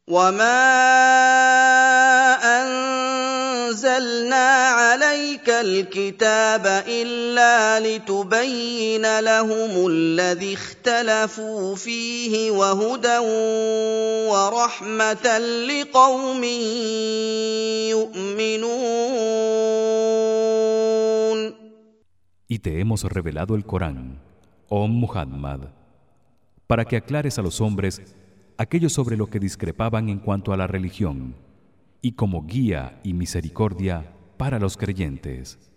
وَمَا أَنزَلْنَا عَلَيْكَ الْكِتَابَ إِلَّا لِتُبَيِّنَ لَهُمُ الَّذِي اخْتَلَفُوا فِيهِ وَهُدًى وَرَحْمَةً لِّقَوْمٍ يُؤْمِنُونَ. Y te hemos revelado el Corán, oh Muhammad, para que aclares a los hombres aquello sobre lo que discrepaban en cuanto a la religión, y como guía y misericordia para los creyentes.